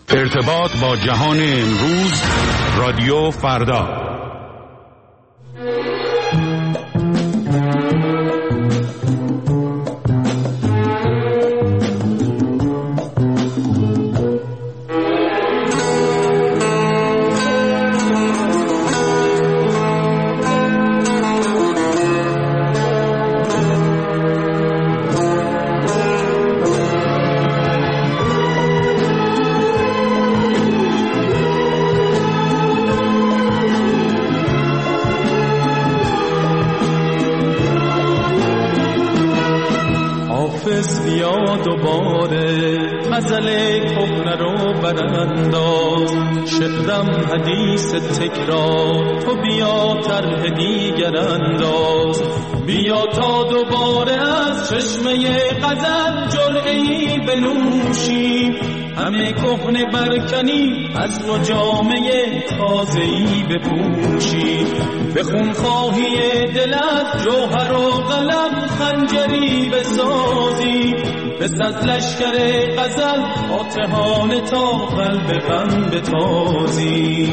ارتباط با جهان امروز، رادیو فردا. بیا دوباره غزل کهنه رو برانداز، شعرم حدیث تکرار، تو بیا طرح دیگر انداز. بیا تا دوباره از چشمه غزل جرعه‌ای بنوشیم، همه کهنه برکنی از نو جامه تازه‌ای بپوشی. به خونخواهی دلت جوهر و قلم خنجری بسازی، بس از لشکر غزل فاتحانه تا قلب غم بتازی.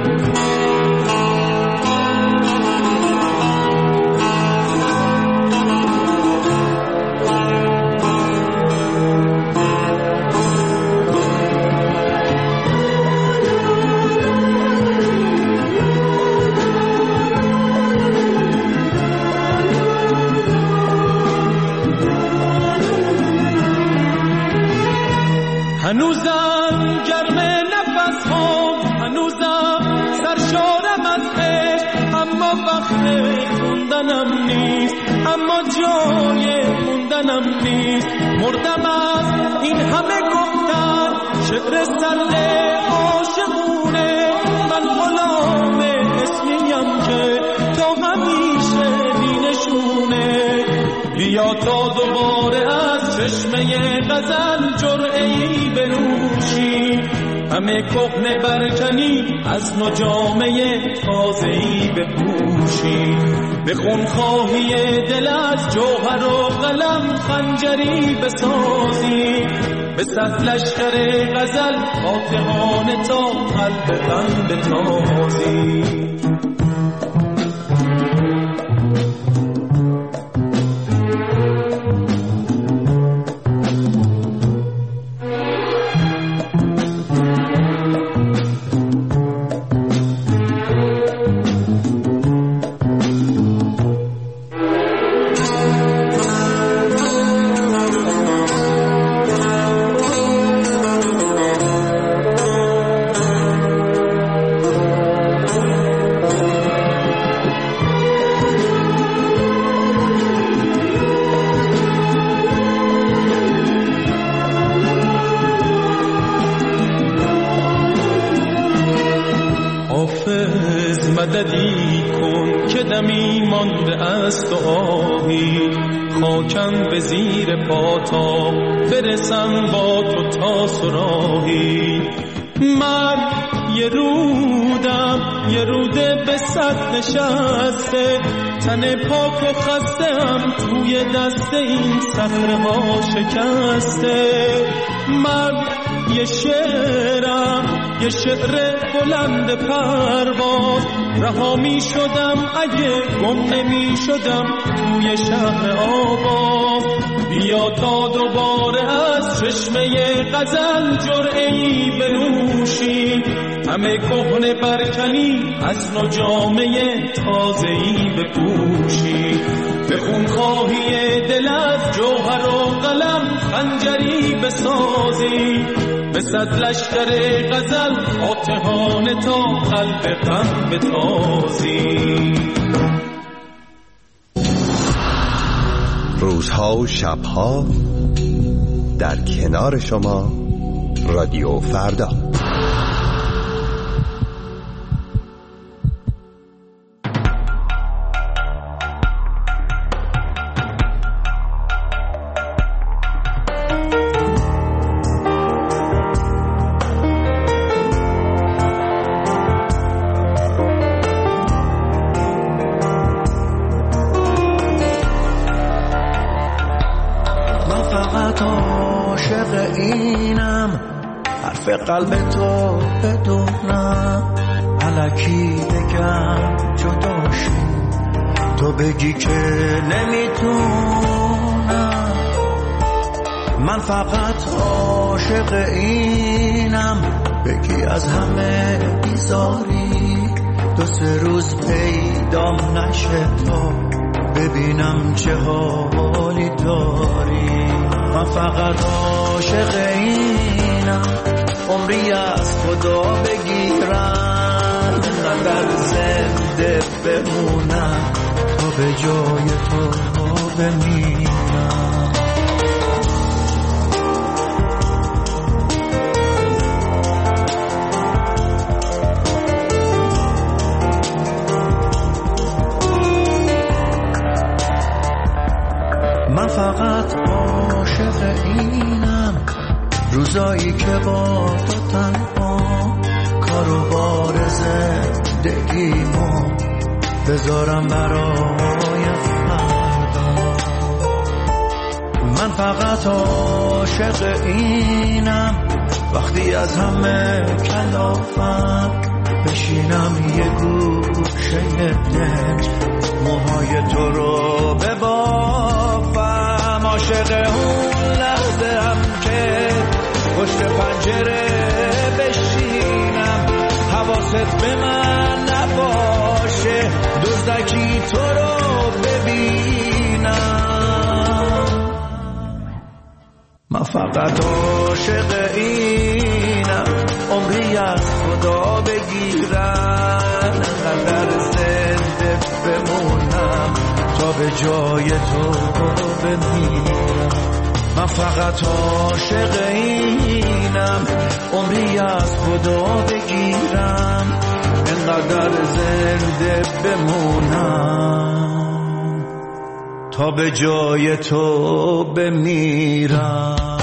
هنوزم گرم نفس ها، هنوزم سرشارم از عشق، اما وقت موندنم نیست، اما جای موندنم نیست. مردم از این همه گفتن، شعر سرد عاشقونه، من غلام اسمیم که تا همیشه بینشونه. بیا تا دوباره از چشمه غزل جرعه‌ای بنوشی، همه کهنه برکنی از نو جامه تازه‌ای بپوشی. به خونخواهی دلت جوهر و قلم خنجری بسازی، به صد لشکر غزل فاتحانه تا قلب غم بتازی. مددی کن که دمی مانده است و آهی، خاکم به زیر پاتا برسم با تو تا سراهی. من یه رودم، یه روده به صد نشسته، تن پاک و خسته‌ام توی دست این صخره ها شکسته. من یه شعرم، یه شعر بلند پرواز، رها می شدم اگه گم نمی شدم توی شهر آواز. بیا تا دوباره از چشمه غزل جرعه‌ای بنوشی، همه کهنه برکنی از نو جامه تازه‌ای بپوشی. به خونخواهی دلت جوهر و قلم خنجری بسازی، به صد لشکر غزل فاتحانه تا قلب غم بتازی. روزها و شبها در کنار شما، رادیو فردا. کف قلب تو بدونم الکی بگم جداشیم تو بگی که نمیتونم من فقط عاشق اینم بگی از همه بیزاری 2-3 روز پیدام نشه تا ببینم چه حالی داری من فقط عاشق اینم عمری از خدا بگیرم انقدر زنده بمونم تا به جای تو بمیرم من فقط عاشق اینم روزایی که با تو تنها کارو بار زندگیمو بذارم برای فردا من فقط عاشق اینم وقتی از همه کلافم بشینم یه گوشه دل موهای تو رو ببافم عاشق اون لحظه هم که پشت پنجره بشینم حواست به من نباشه دزدکی تو رو ببینم من فقط عاشق اینم عمری از خدا بگیرم انقدر زنده بمونم تا به جای تو بمیرم من فقط عاشق اینم عمری از خدا بگیرم انقدر زنده بمونم تا به جای تو بمیرم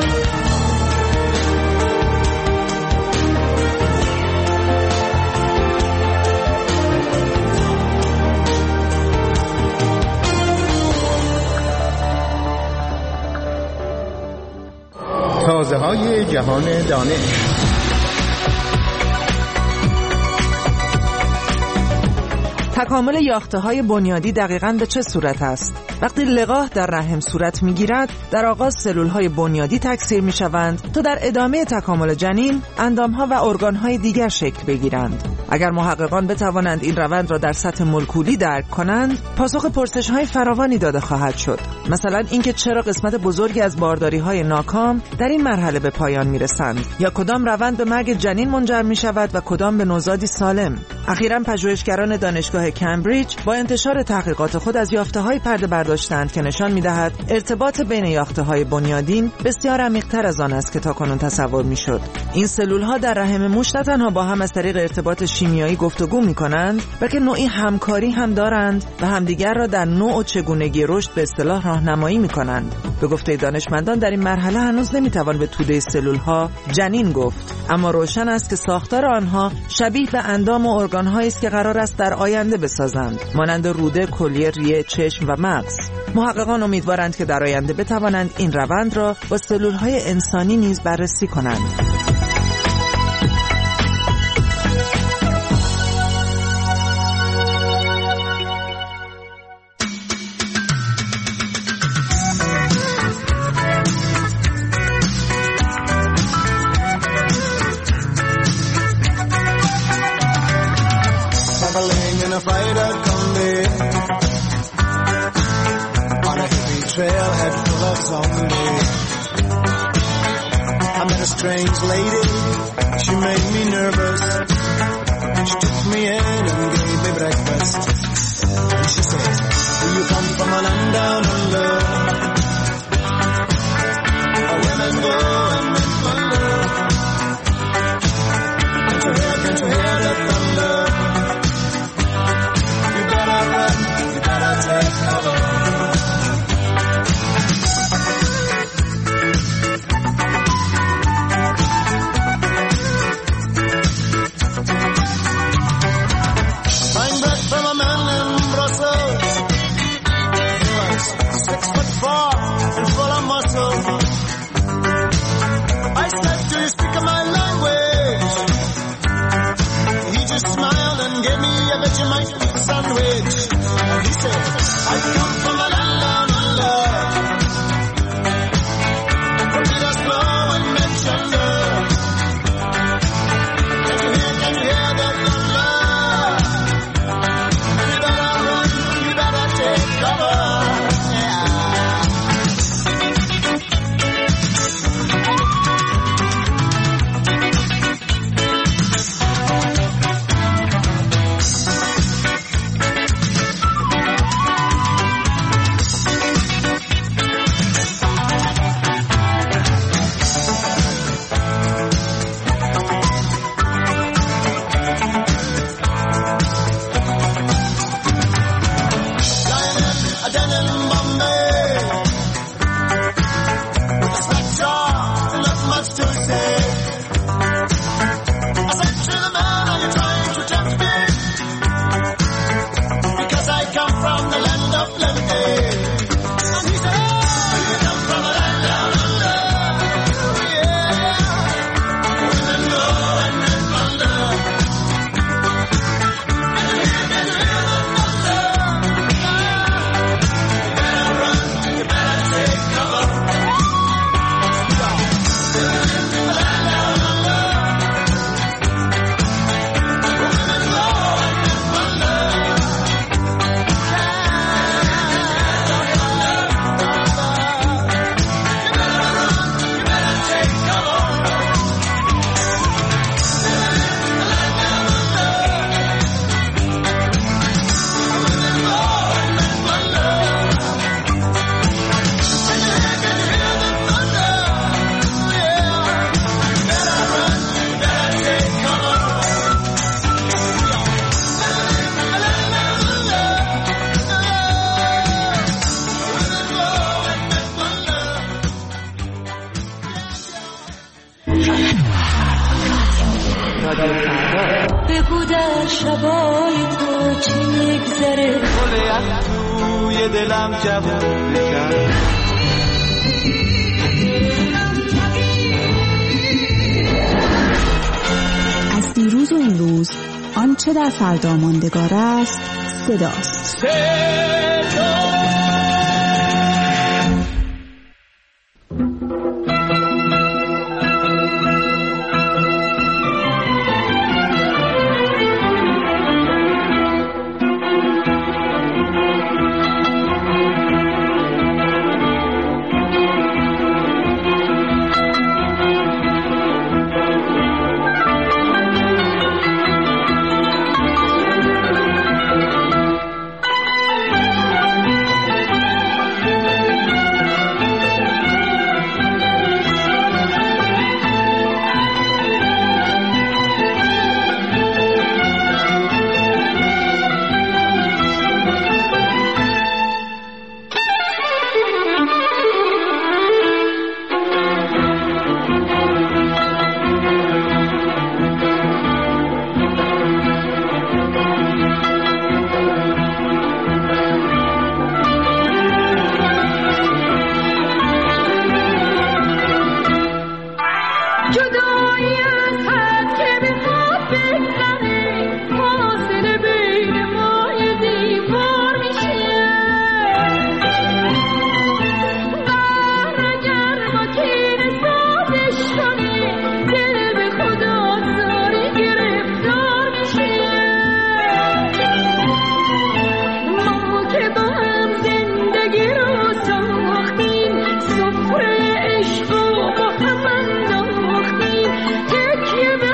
تازه‌های جهان دانش. تکامل یافته‌های بنیادی دقیقاً به چه صورت است؟ وقتی لقاح در رحم صورت می‌گیرد، در آغاز سلول‌های بنیادی تکثیر می‌شوند تا در ادامه تکامل جنین، اندام‌ها و ارگان‌های دیگر شکل بگیرند. اگر محققان بتوانند این روند را در سطح مولکولی درک کنند، پاسخ پرسش‌های فراوانی داده خواهد شد. مثلا اینکه چرا قسمت بزرگی از بارداری‌های ناکام در این مرحله به پایان می‌رسند، یا کدام روند به مرگ جنین منجر می‌شود و کدام به نوزادی سالم. اخیراً پژوهشگران دانشگاه کمبریج با انتشار تحقیقات خود از یافته‌های پرده برداشتند که نشان می‌دهد ارتباط بین یافته‌های بنیادین بسیار عمیق‌تر از آن است که تاکنون تصور می‌شد. این سلول‌ها در رحم موش نه تنها با هم از طریق ارتباط شیمیایی گفتگو می‌کنند، بلکه نوعی همکاری هم دارند و همدیگر را در نوع و چگونگی رشد به اصطلاح راهنمایی می‌کنند. به گفته دانشمندان در این مرحله هنوز نمی‌توان به توده سلول‌ها جنین گفت، اما روشن است که ساختار آنها شبیه به اندام و ارگان‌هایی است که قرار است در آینده بسازند، مانند روده، کلیه، ریه، چشم و مغز. محققان امیدوارند که در آینده بتوانند این روند را با سلول‌های انسانی نیز بررسی کنند. Trailhead full of zombies. I met a strange lady, she made me nervous. She took me in and gave me breakfast. And she said, do you come from a land down under? Where women go and men wonder. Can't you hear the thunder? You better run, you better take cover. Vegemite sandwich. And he said, I come from a land down under. From Peter's Flow and Manchester. Can you hear the thunder? You better run, you better take cover. بگو در شبای تو چی میگذره گل توی دلم جواب بکن از دیروز و امروز آنچه در فردا ماندگار است صداست. عشق و با هم انداختیم تکیه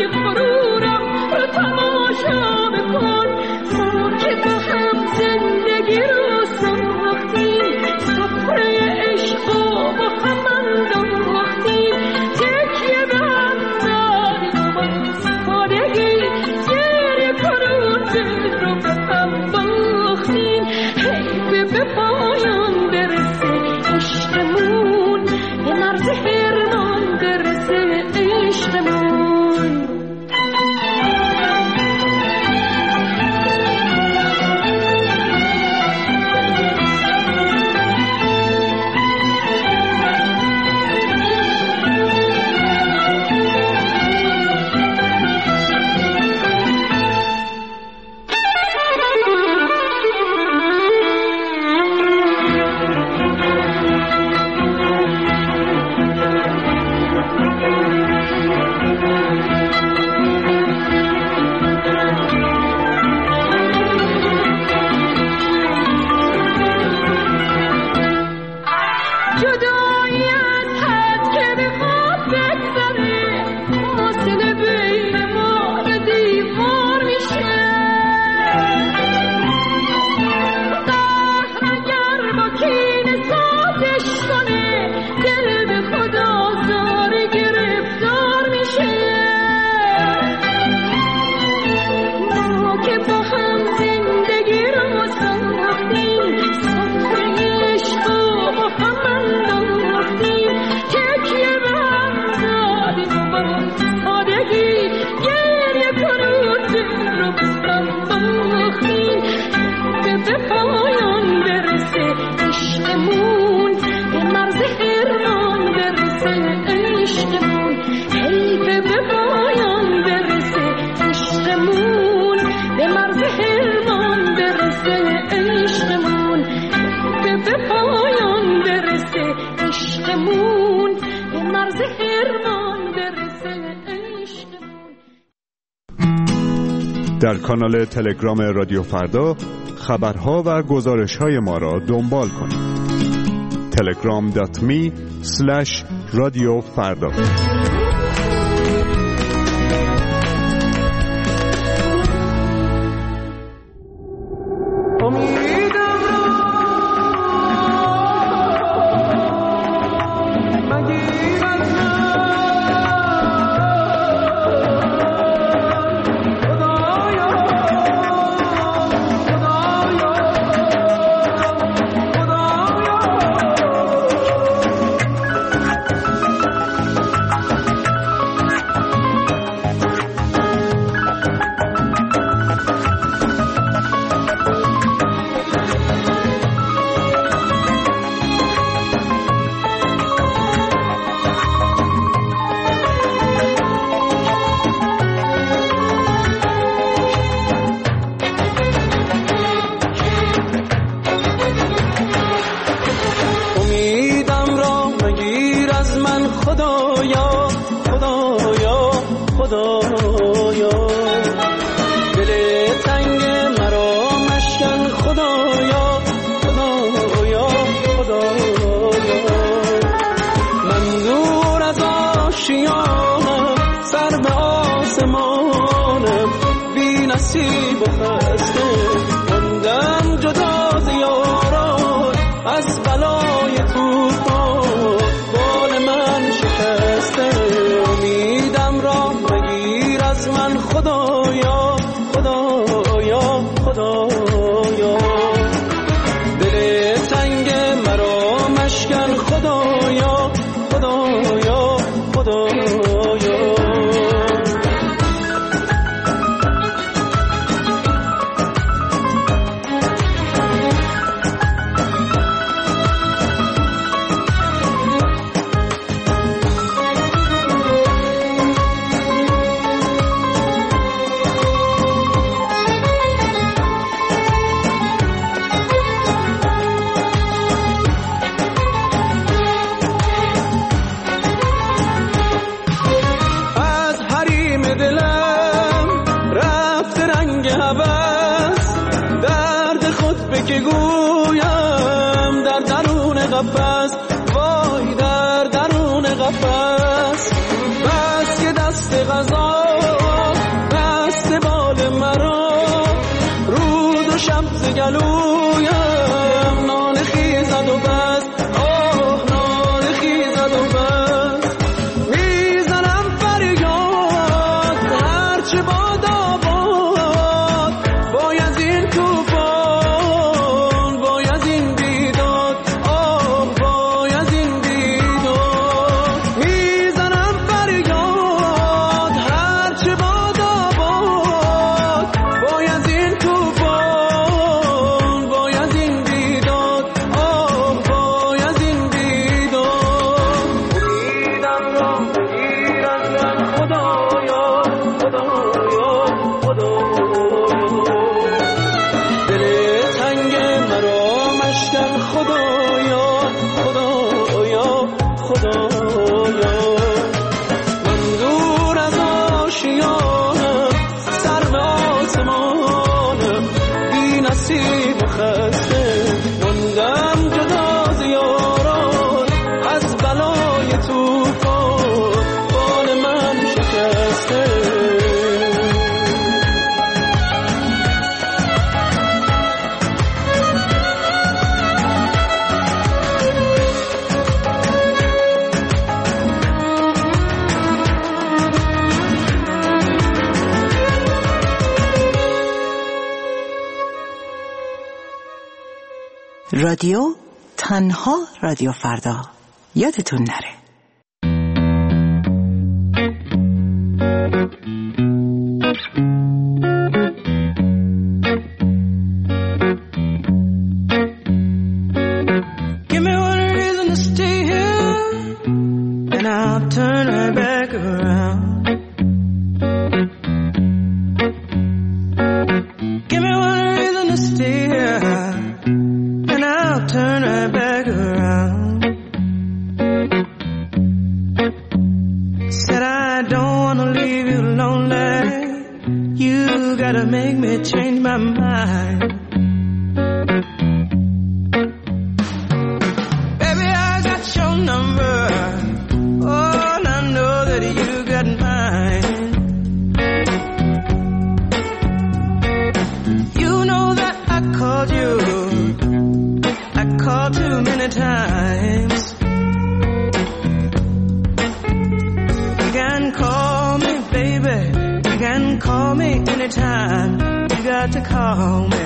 غرورم رو تماشا بکن. ما که با هم زندگی رو ساختیم، سفره عشق و با هم انداختیم، تکیه به هم دادیم با سادگی، گریه کنون دل رو به هم باختیم. حیف به پایان برسه عشقمون، به مرز حرمان برسه عشقمون. در کانال تلگرام رادیو فردا خبرها و گزارش‌های ما را دنبال کنید. telegram.me/radiofarda. قفس، وای در درون قفس، بس که دست قضا هرچه باد آباد وای از این توفان وای از این بیداد آه وای از این بیداد میزنم فریاد هرچه باد آباد وای از این توفان وای از این بیداد آه وای از این بیداد امیدم را بگیر از من خدایا خدایا خدایا دل تنگ مرا مشکن خدایا خدایا خدایا من دور از آشیانم سر به آسمانم بی نصیب و خسته موندم جدا از یاران از بلای توفان بال من شکسته رادیو تنها رادیو فردا، یادتون نره. Give me one reason to stay here, and I'll turn right back around. Give me one reason to stay here, and I'll turn right back around. Said I don't wanna leave you lonely. You gotta make me change my mind. Baby, I got your number. Oh, and I know that you got mine. You know that I called you. I called too many times. You can call me, baby. You can call me anytime. You got to call me.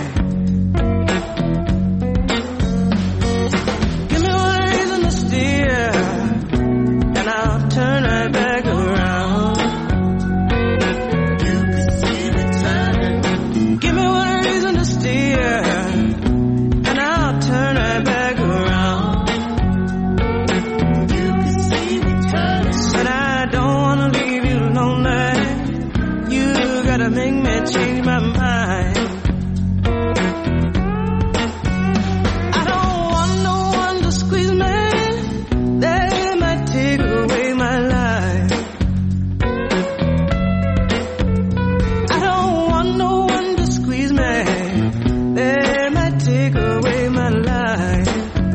Give me one reason to steer, and I'll turn right back around. You can see me turning. Give me one reason to steer, and I'll turn right back around. You can see me turning. Said I don't wanna leave you lonely. You gotta make me change my mind. I don't want no one to squeeze me. They might take away my life. I don't want no one to squeeze me. They might take away my life.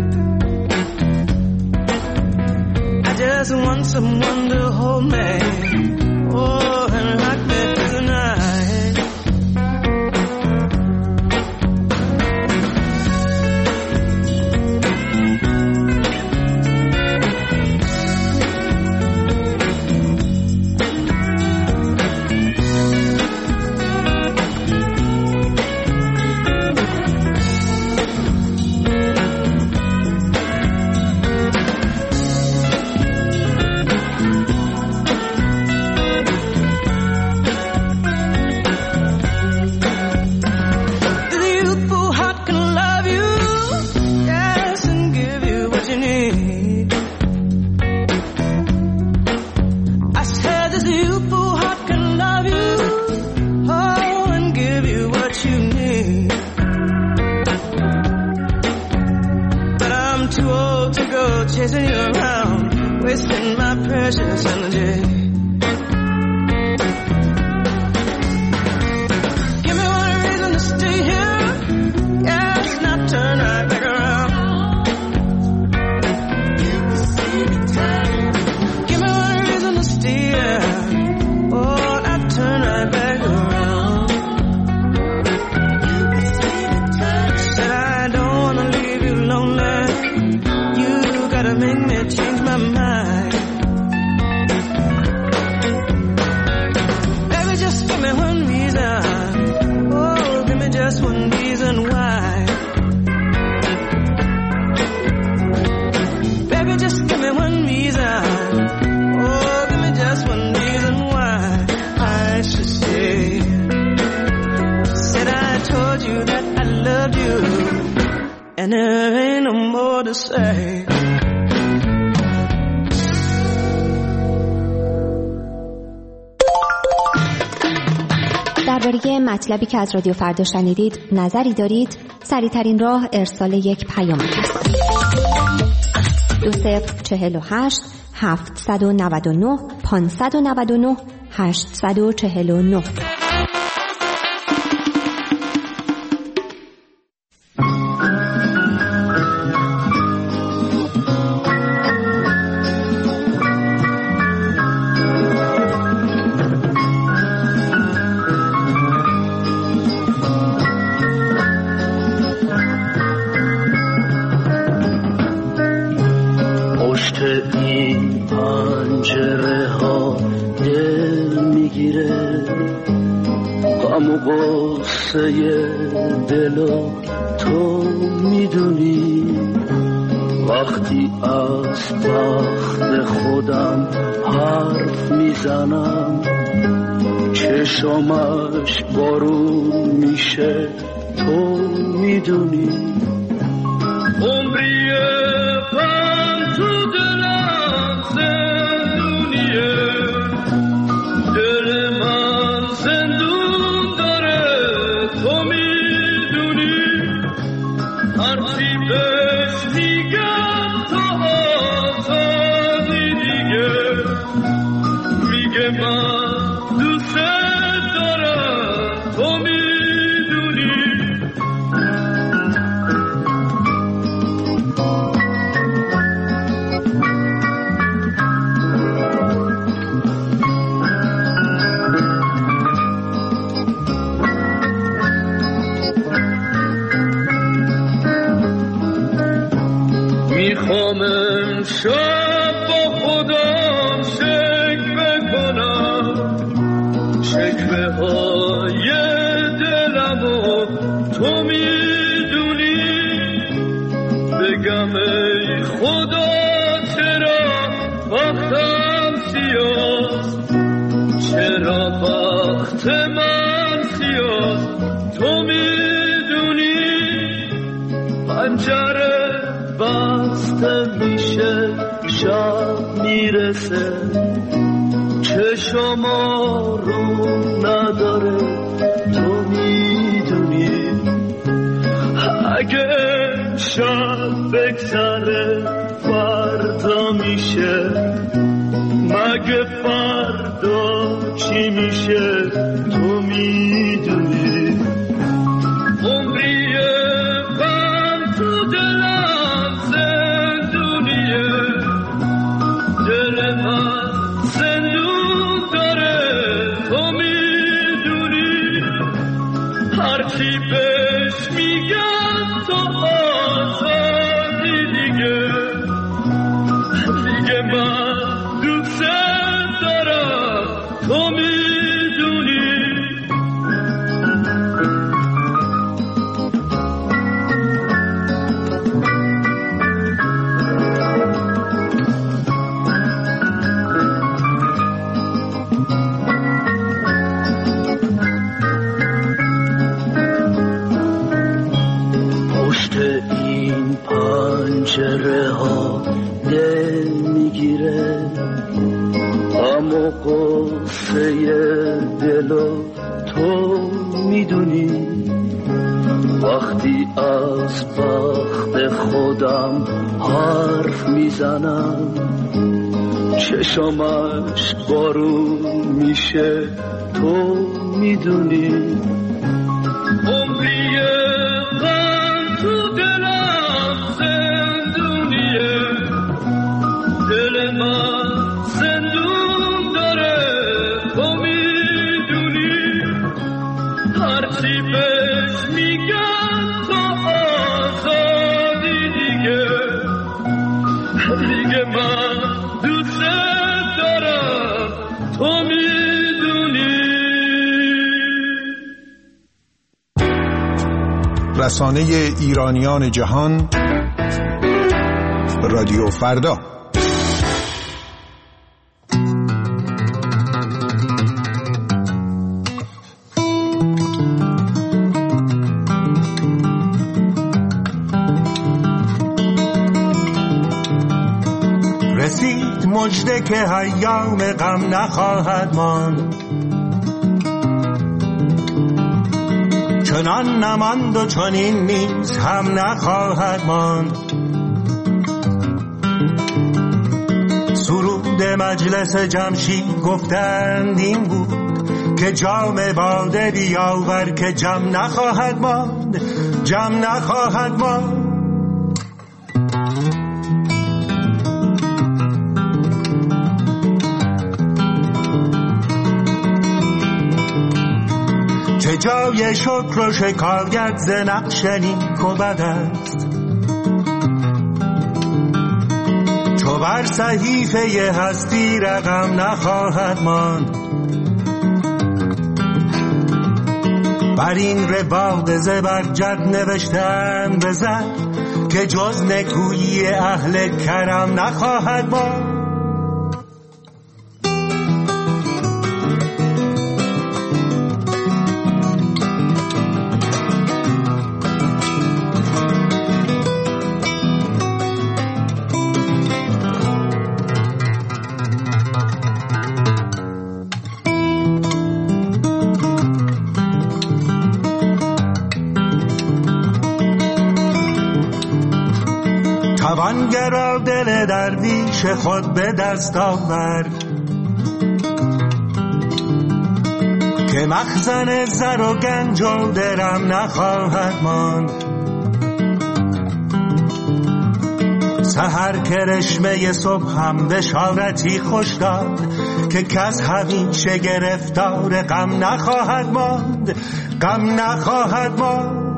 I just want someone to hold me, oh, and rock me through the night. and there ain't no more to say. درباره مطلبی که از رادیو فردا شنیدید نظری دارید؟ سریع‌ترین راه ارسال یک پیام است. 2048 799 599 849. دلو تو میدونی وقتی از بخت خودم حرف میزنم چشمش بارون میشه تو میدونی عمریه من تو دلم زندونیه دل من زندون داره تو میدونی هرچی بهش میگم تو آزادی دیگه میگه من دوست دارم تو میدونی میخوام امشب با خودم شکوه کنم شکوه های دلمو تو میدونی بگم ای خدا چرا وقتم سیاست چرا وقت من سیاست تو میدونی پنجره بسته میشه شب میرسه چشم رو نداره تو میدونی اگه شب بگذره فردا میشه مگه فردا چی میشه تو میدونی عمریه من تو دلم زندونیه دل من زندون داره تو میدونی هرچی بهش میگم تو آزادی دیگه دیگه من دوست دارم تو میدونی این پنجره ها دل میگیره اما قصه دلو تو میدونی وقتی از بخت خودم حرف میزنم چشمش بارون میشه تو میدونی عمریه تو دلم زندونیه دل من زندون داره تو میدونی هرچی بهش میگم تو آزادی دیگه دیگه من دوست دارم تو میدونی رسانه ایرانیان جهان رادیو فردا مژده که ایام غم نخواهد ماند، چنان نماند و چنین نیز هم نخواهد ماند. سرود مجلس جمشید گفتند این بود که جام باده بیاور که جم نخواهد ماند، جم نخواهد ماند. چه جای شکر و شکایت ز نقش نیک و بد است، چو بر صحیفه هستی رقم نخواهد ماند. بر این رباق زبرجد نوشتن بزن که جز نکویی اهل کرم نخواهد ماند. توانگرا دل درویش خود به دست آورد که مخزن زر و گنج و درم نخواهد ماند. سحر کرشمه صبح هم بشارتی خوش داد که کس همیشه گرفتار غم نخواهد ماند، غم نخواهد ماند.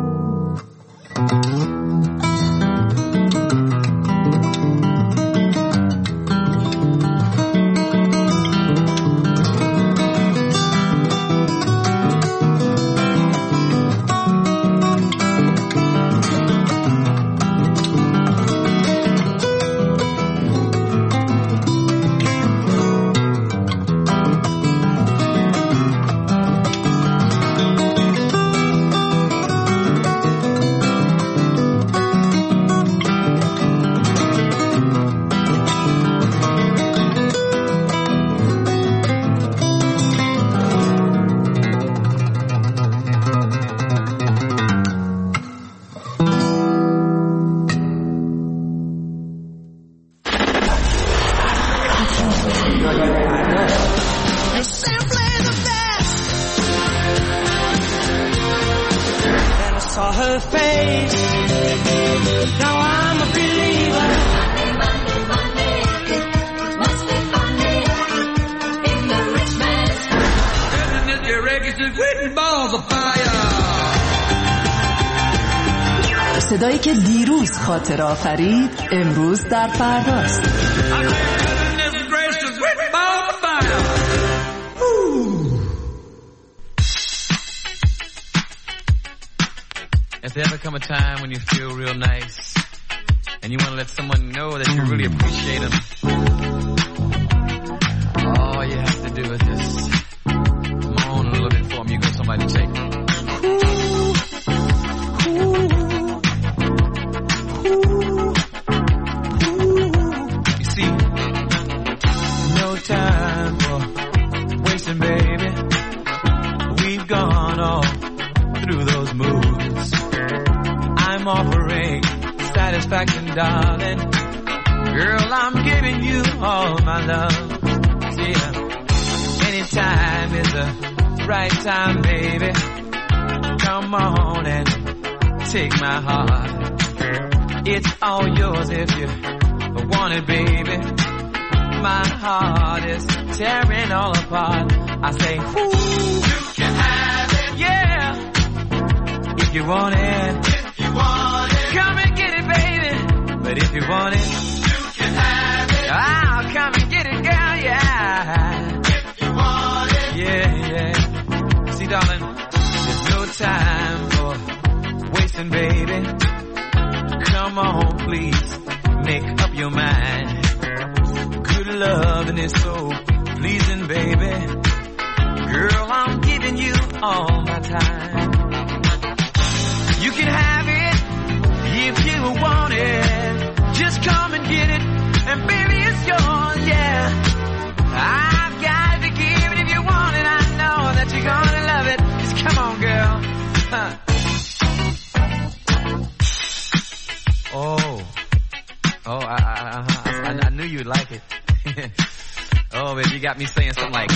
صدایی که دیروز خاطر آفرید امروز در فرداست. If there ever come a time when you feel real nice and you want to let someone know that you really appreciate them, all you have to do is just moan a little bit for them. You got somebody to take it. Time for wasting, baby. We've gone all through those moods. I'm offering satisfaction, darling. Girl, I'm giving you all my love. Yeah, anytime is the right time, baby. Come on and take my heart. It's all yours if you want it, baby. My heart is tearing all apart. I say, ooh, you can have it, yeah. If you want it, if you want it, come and get it, baby. But if you want it, you can have it. I'll come and get it, girl, yeah. If you want it, yeah, yeah. See, darling, there's no time for wasting, baby. Come on, please, make up your mind. Good loving is so pleasing, baby. Girl, I'm giving you all my time. You can have it if you want it. Just come and get it, and baby, it's yours, yeah. got me saying something like,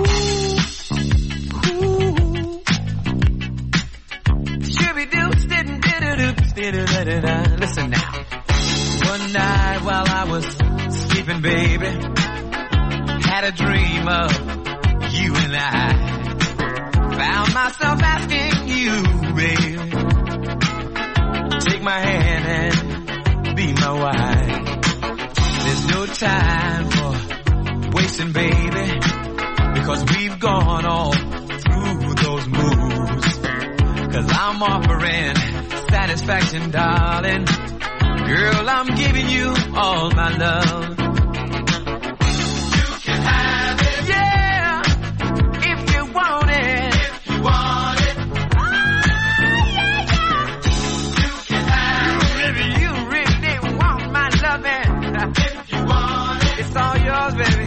listen now. One night while I was sleeping, baby, had a dream of you and I. Found myself asking you, baby, take my hand and be my wife. There's no time for wasting, baby, because we've gone all through those moves. 'Cause I'm offering satisfaction, darling. Girl, I'm giving you all my love. You can have it, yeah, if you want it. If you want it, oh yeah, yeah. You can have it. You really want my loving. If you want it, it's all yours, baby.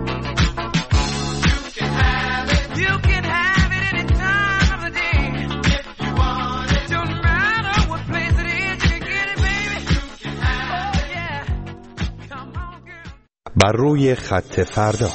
You can have it. You can have it any time of the day. If you want it, don't matter what place it is, you can get it, baby. You can have it. Oh yeah, come on, girl. بر روی خط فردا.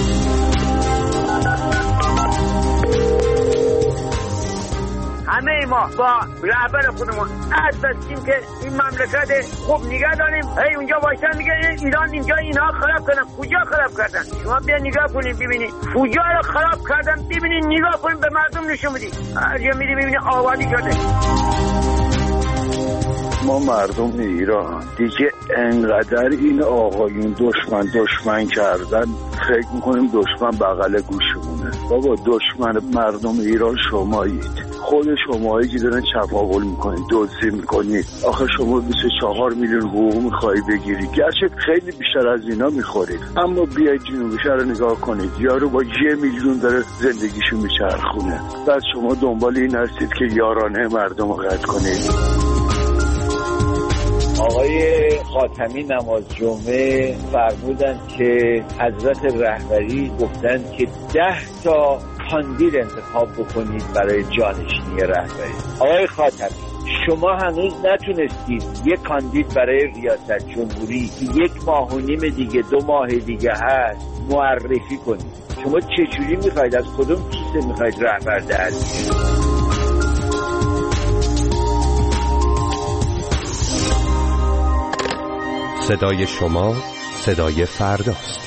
همه ما با رهبر خودمون عهد بستیم که این مملکت خوب نگه داریم. هی اونجا وایسن میگه ایران اینجا اینها خراب کردن. کجا خراب کردن؟ شما بیا نگاه کنید ببینید. کجا رو خراب کردن؟ ببینید نگاه کنید، به مردم نشون بدید. هر جا میری ببینید آبادی شده. ما مردم ایران دیگه انقدر این آقایون دشمن کردن، فکر میکنیم دشمن بغل گوشمونه. بابا دشمن مردم ایران شمایید. خود شمایی که دارن چپاول میکنید، دزدی میکنید. آخه شما 24 میلیون حقوق میخوای بگیری، گرچه خیلی بیشتر از اینا میخورید، اما بیاید جنوبی شهر رو نگاه کنید، یارو با 1 میلیون داره زندگیشو میچرخونه. بعد شما دنبال این هستید که یارانه مردم رو قطع کنید. آقای خاتمی نماز جمعه فرمودن که حضرت رهبری گفتن که 10 تا کاندید انتخاب بکنید برای جانشینی رهبری. آقای خاتمی، شما هنوز نتونستید یک کاندید برای ریاست جمهوری که 1 ماه و نیم دیگه 2 ماه دیگه هست معرفی کنید. شما چجوری میخواید، از کدوم کیسه میخواید رهبر در بیارید؟ صدای شما صدای فرداست.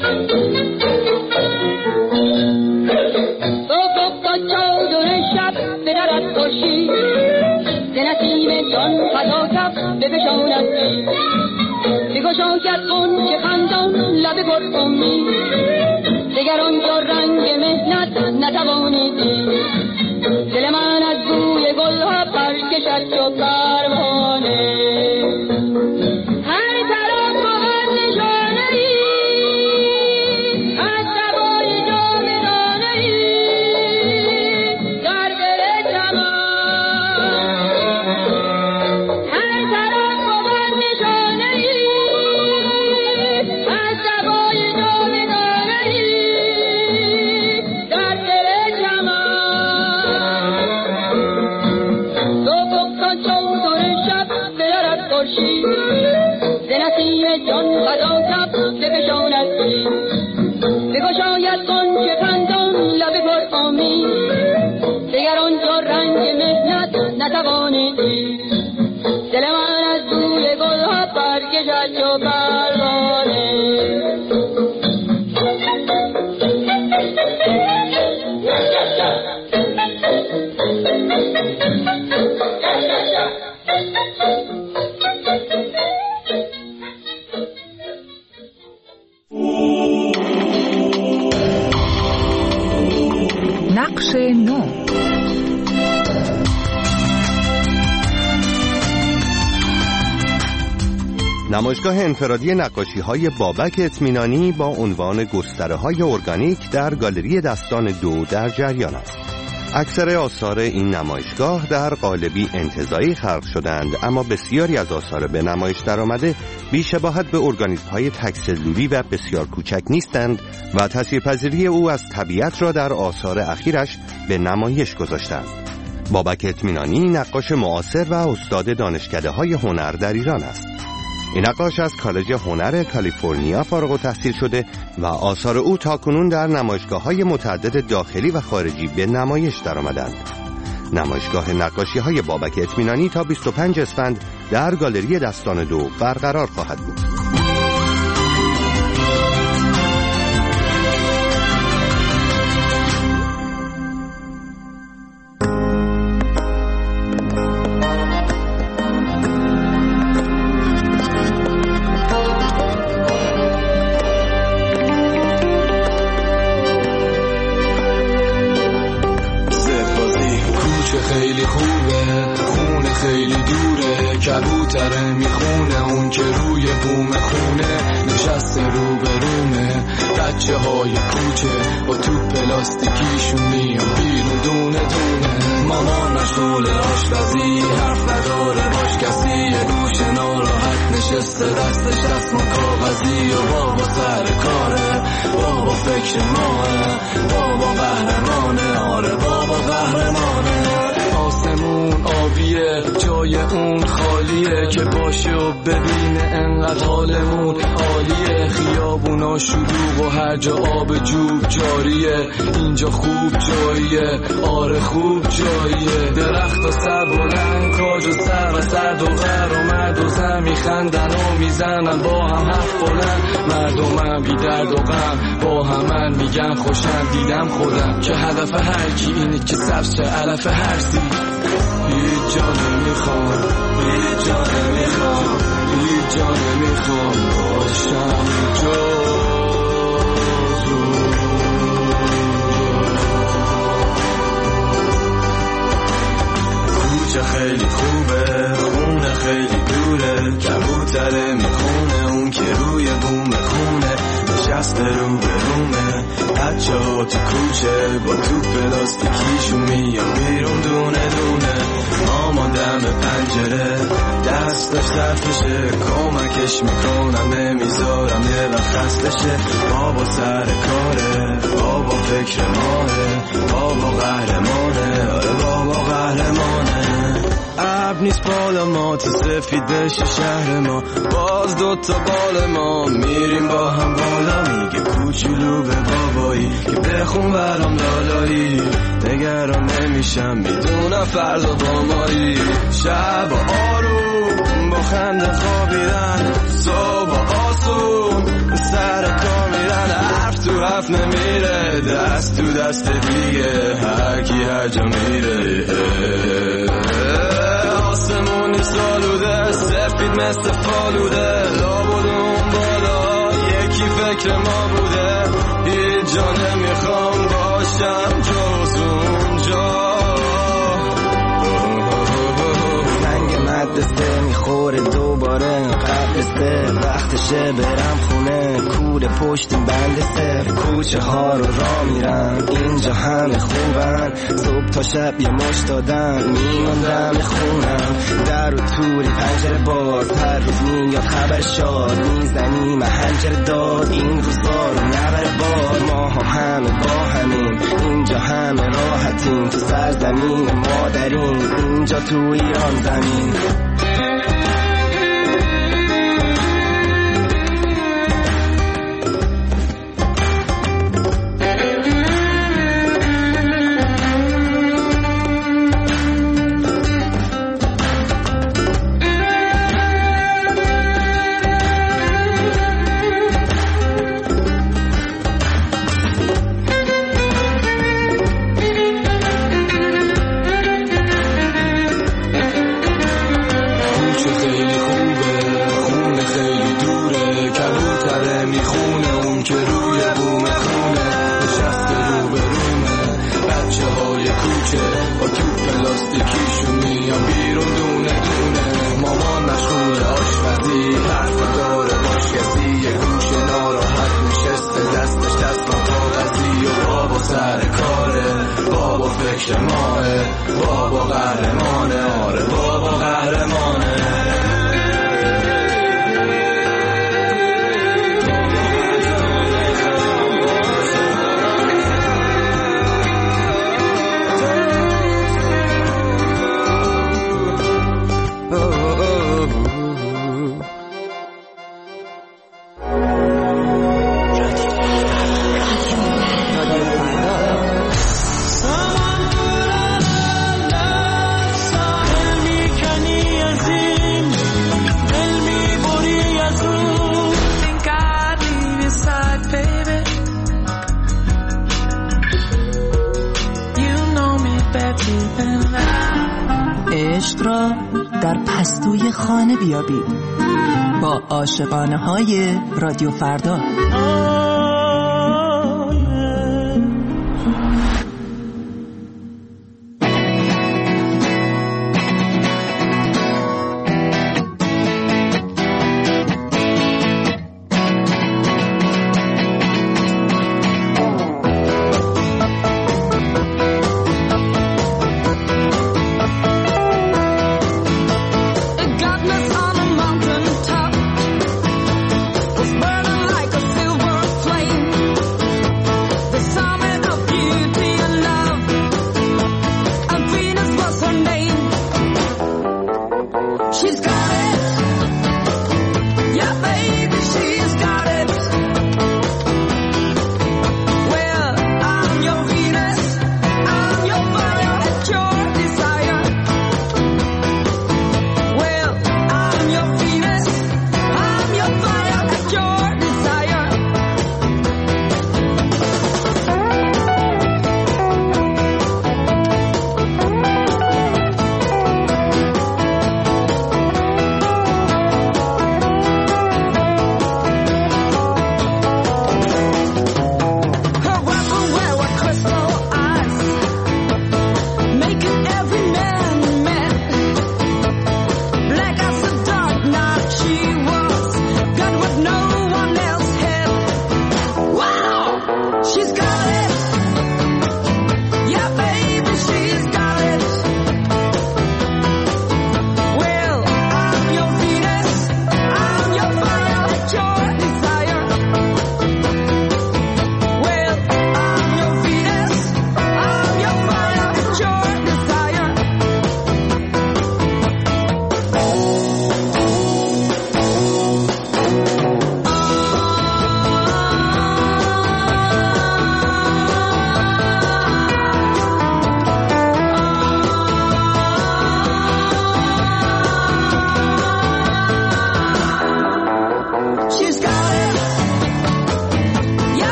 صبح تا چادر شب به درت خوشی ز نسیم جان فدا کف بفشاند بگشاید غنچه خندان لب پرخمی دگر آنجا رنگ مهنت نتوانیدی دل من از بوی گلها پرکشد چو پروانه هر طرف بود نشانه‌ای از سوای جاودانه‌ای در دل جمال هر طرف بود نشانه‌ای از سوای جاودانه‌ای در دل جمال صبح تا چادر شب بدرد خورشید ز نسیم جان فدا کف بفشاند بگشاید غنچه خندان لب پرخامی دگر آنجا رنگ مهنت نتوانیدی دل من از بوی گلها برکشد چو پروانه نقش نو. نمایشگاه انفرادی نقاشی‌های بابک اطمینانی با عنوان گستره‌های ارگانیک در گالری دستان 2 در جریان است. اکثر آثار این نمایشگاه در قالبی انتزاعی خلق شدند، اما بسیاری از آثار به نمایش درآمده بی‌شباهت به ارگانیسم‌های تک‌سلولی و بسیار کوچک نیستند و تاثیرپذیری او از طبیعت را در آثار اخیرش به نمایش گذاشتند. بابک اطمینانی نقاش معاصر و استاد دانشکده‌های هنر در ایران است. این نقاش از کالج هنر کالیفرنیا فارغ التحصیل شده و آثار او تاکنون در نمایشگاه‌های متعدد داخلی و خارجی به نمایش درآمدند. نمایشگاه نقاشی‌های بابک اطمینانی تا 25 اسفند در گالری دستان 2 برقرار خواهد بود. خیلی خوبه، خونه خیلی دوره، کبوتره میخونه اون که روی بوم خونه نشسته رو به رومه. بچه های کوچه با توپ پلاستیکیشون میان بیرون دونه دونه. مامان مشغول آشپزی حرف نداره باش کسی، یه گوشه ناراحت نشسته دستش دستمال کاغذی و بابا سر کاره، بابا فکر ماه، بابا قهرمانه، آره بابا قهرمانه. آسمون آبیه جای اون خالیه که باشه و ببینه انقدر حالمون عالیه. خیابونا شلوغ و هر جا آب جوب جاریه، اینجا خوب جاییه، آره خوب جاییه. درخت و سر بلند کاج و سرد و غر و مرد و زن میخندن و میزنن با هم حرف بلند. مردمم بی درد و غم با همن میگن خوشم. دیدم خودم که هدف هر کی اینه که سبز شه علف هر سی. هیچ جا نمیخوام، هیچ جا نمیخوام، هیچ جا نمیخوام باشم کوچه خیلی خوبه، خونه خیلی دوره، کبوتره میخونه اون که روی بوم خونه نشسته رو به رومه. بچه ها تو کوچه با تو پلاستیکیشون میان بیرون دونه دونه. مامان دم پنجره دستش دستشه کمکش میکنم نمیذارم یه وقت خستشه. بابا سر کاره، بابا فکر ماه، بابا قهرمانه، آره بابا قهرمانه. ابر نیست بالا ما تو سفید بشه شهر ما، باز دوتا بال ما میریم با هم بالا. میگه کوچولو به بابایی که بخون برام لالایی، نگران نمیشم میدونم فردا با مایی. شب آروم با خنده خوابیدن، صبح آسون سر کار میرن. رفت نمیره، دست تو دست دیگه هر کی هر جا میره. آسمونی سالوده سفید مثل فالوده، لابد اون بالا یکی فکر ما بوده. هیچ جا نمیخوام باشم جز اونجا. زنگ مدرسه میخوره دوباره، قبل سه وقتشه برم خونه. کوره پشت بند صفر، کوچه ها رو راه میرم، اینجا همه خوبن. صبح تا شب یه مش دادن، میموندم خونم. در و توری پنجره باز، هر روز میاد خبر شاد. میزنی محنجر داد، این روزا رو نبره باد. ما همه با همین، اینجا همه راحتیم. تو سرزمین مادرین، اینجا تو ایران زمین. عشق را در پستوی خانه بیابید با عاشقانه های رادیو فردا. Godness on a mountain top was burning like a silver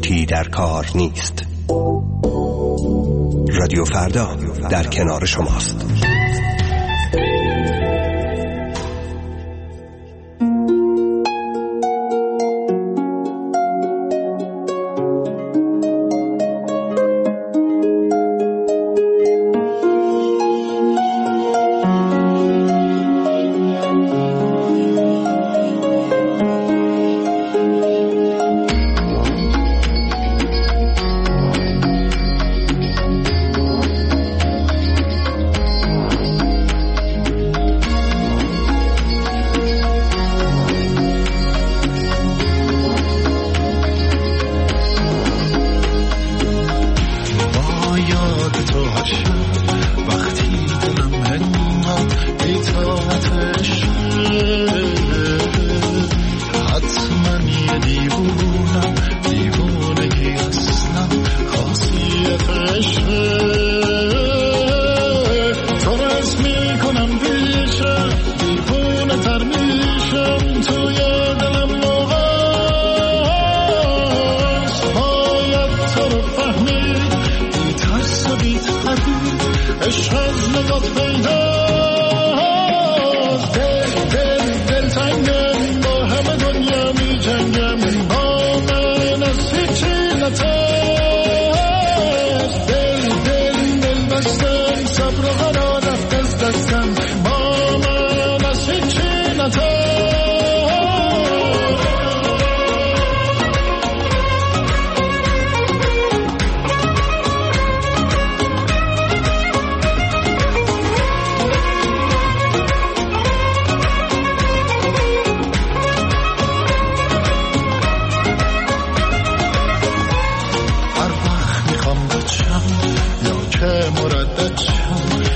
سکوتی در کار نیست. رادیو فردا در کنار شماست.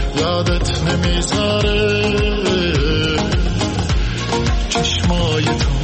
یادت نمیذاره چشمای تو